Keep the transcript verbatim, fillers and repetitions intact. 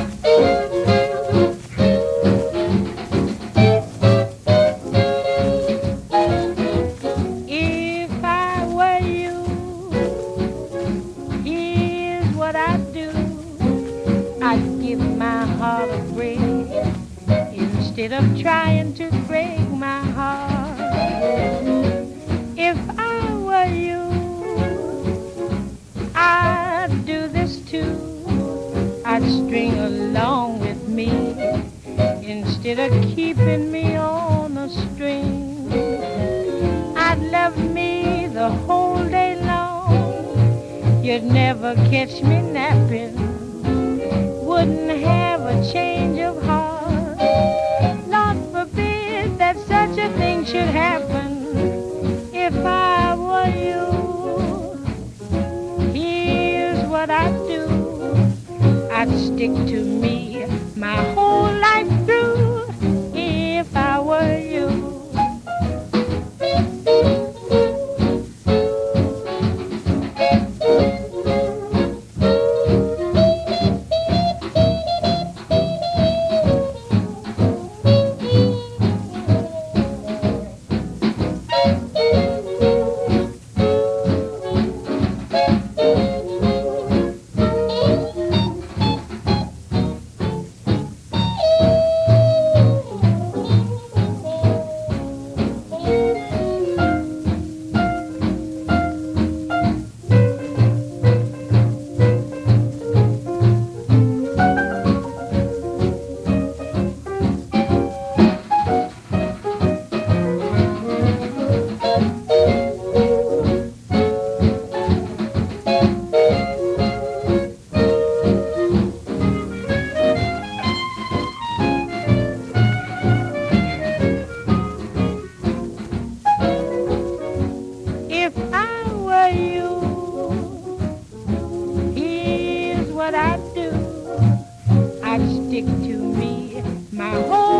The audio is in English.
If I were you, here's what I'd do. I'd give my heart a break instead of trying to break my heart. If I were you, I'd do this too. I'd string along with me instead of keeping me on a string. I'd love me the whole day long. You'd never catch me napping. Wouldn't have a change of heart. Lord forbid that such a thing should happen. If I were you, here's what I'd do. I'd stick to me my whole life through. If I were you. If I were you, here's what I'd do. I'd stick to me my whole